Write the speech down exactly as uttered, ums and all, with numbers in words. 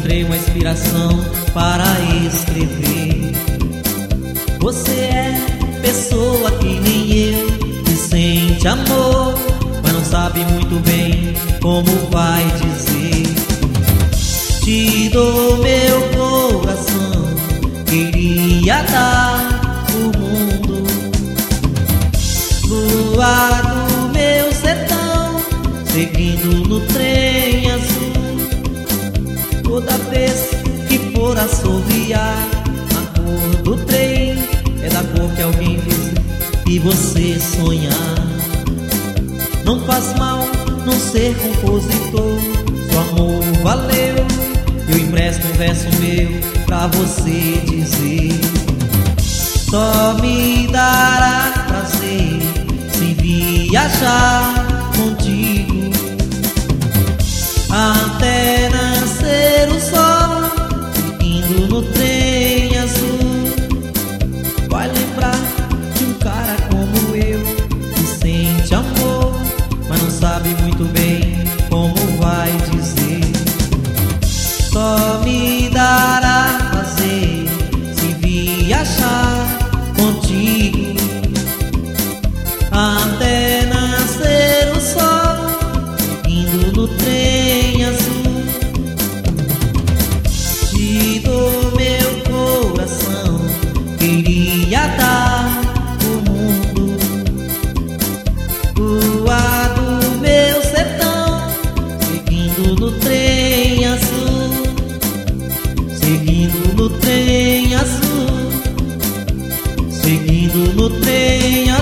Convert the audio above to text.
encontrei uma inspiração para escrever. Você é pessoa que nem eu, que sente amor, mas não sabe muito bem como vai dizer. Te dou meu coração, queria dar o mundo. Lua do meu sertão, seguindo no trem azul. Toda vez que for assoviar, a cor do trem é da cor que alguém fez e você sonhar. Não faz mal não ser compositor, seu amor valeu. Eu empresto um verso meu pra você dizer. Só me dará prazer se viajar contigo até nascer o sol, seguindo no trem azul. Vai lembrar de um cara como eu, que sente amor, mas não sabe muito bem como vai dizer. Só me dará prazer se viajar contigo até nascer o sol, seguindo no trem azul. Te dou meu coração, queria dar o mundo. Lua do meu sertão, seguindo no trem azul. Seguindo no trem azul, seguindo no trem azul.